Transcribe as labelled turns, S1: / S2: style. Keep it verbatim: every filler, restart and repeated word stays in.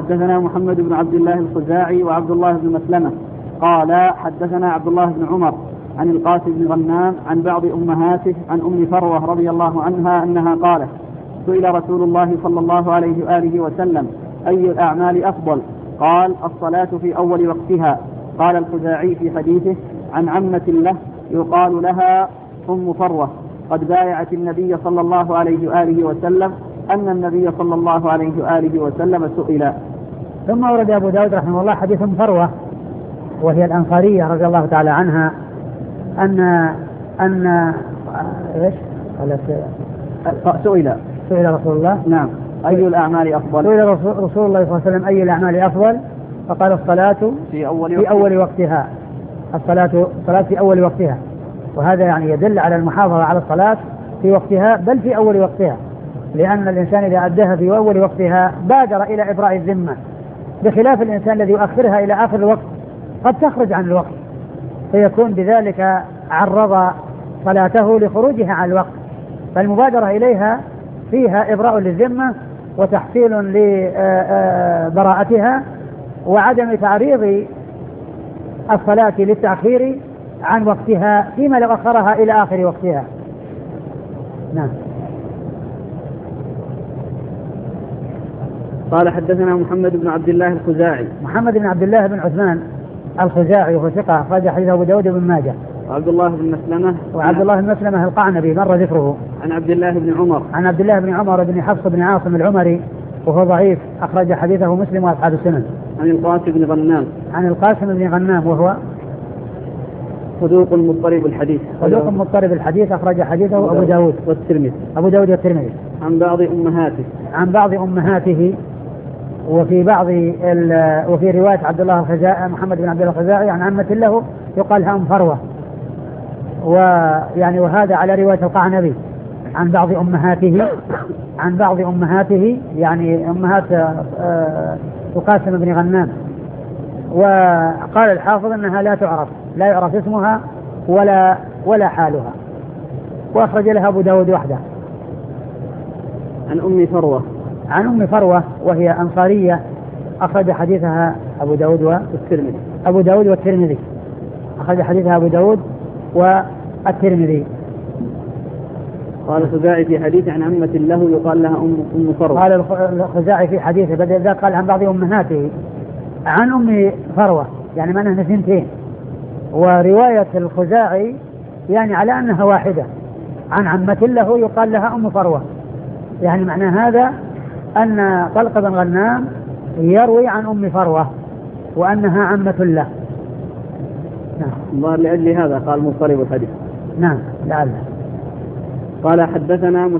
S1: حدثنا محمد بن عبد الله الخزاعي وعبد الله بن مسلمة قال حدثنا عبد الله بن عمر عن القاسم بن غنام عن بعض أمهاته عن أم فروة رضي الله عنها أنها قالت سئل رسول الله صلى الله عليه وآله وسلم أي الأعمال أفضل؟ قال الصلاة في أول وقتها. قال الخزاعي في حديثه عن عمة له يقال لها أم فروة قد بايعت النبي صلى الله عليه وآله وسلم أن النبي صلى الله عليه وآله وسلم سئل.
S2: ثم ورد أبو داود رحمه الله حديث أم فروة وهي الأنصارية رضي الله تعالى عنها أن أن إيش قالت
S1: سئل
S2: سئل رسول الله
S1: نعم أي الأعمال أفضل؟
S2: سئل رسول الله صلى الله عليه وسلم أي الأعمال أفضل؟ فقال الصلاة
S1: في أول,
S2: في أول وقتها. الصلاة الصلاة في أول وقتها، وهذا يعني يدل على المحافظة على الصلاة في وقتها بل في أول وقتها، لأن الإنسان إذا أداها في أول وقتها بادر إلى إبراء الذمة، بخلاف الإنسان الذي يؤخرها إلى آخر الوقت قد تخرج عن الوقت فيكون بذلك عرض صلاته لخروجها عن الوقت. فالمبادرة إليها فيها إبراء للذمة وتحصيل لبراءتها وعدم تعريض الصلاة للتأخير عن وقتها فيما لو أخرها إلى آخر وقتها. نعم.
S1: قال حدثنا محمد بن عبد الله الخزاعي.
S2: محمد بن عبد الله بن عثمان الخزاعي وهو ثقة أخرج حديثه أبو داود بن ماجه.
S1: وعبد الله بن مسلمة
S2: وعبد الله بن مسلمة القعنبي مر ذكره.
S1: عن عبد الله بن عمر
S2: عن عبد الله بن عمر بن حفص بن عاصم العمري وهو ضعيف أخرج حديثه مسلم وأصحاب السنن.
S1: عن القاسم بن غنام
S2: عن القاسم بن غنام وهو
S1: صدوق مضطرب الحديث
S2: صدوق مضطرب الحديث أخرج حديثه أبو داود
S1: والترمذي
S2: أبو داود والترمذي.
S1: عن بعض أمهاته
S2: عن بعض أمهاته وفي بعض وفي رواية عبد الله الخزاعي محمد بن عبد الله الخزاعي عن عمة له يقال لها أم فروة، ويعني وهذا على رواية القعنبي عن بعض أمهاته عن بعض أمهاته يعني أمهات القاسم بن غنام. وقال الحافظ أنها لا تعرف لا يعرف اسمها ولا ولا حالها، وأخرج لها أبو داود وحده.
S1: عن أم فروة
S2: عن أم فروة وهي أنصارية أخرج حديثها أبو داود والترمذي أبو داود والترمذي أخرج حديثها أبو داود والترمذي.
S1: قال الخزاعي في حديث عن عمة له يقال لها أم أم فروة.
S2: قال الخزاعي في حديثه بدل ذلك قال عن بعض أمهاته عن أم فروة يعني معناها اثنتين، ورواية الخزاعي يعني على أنها واحدة عن عمة له يقال لها أم فروة، يعني معنى هذا أن طلق بن غنام يروي عن أم فروة وأنها عمة له.
S1: نعم. لأجل هذا قال مضطرب الحديث.
S2: نعم لعله.
S1: قال حدثنا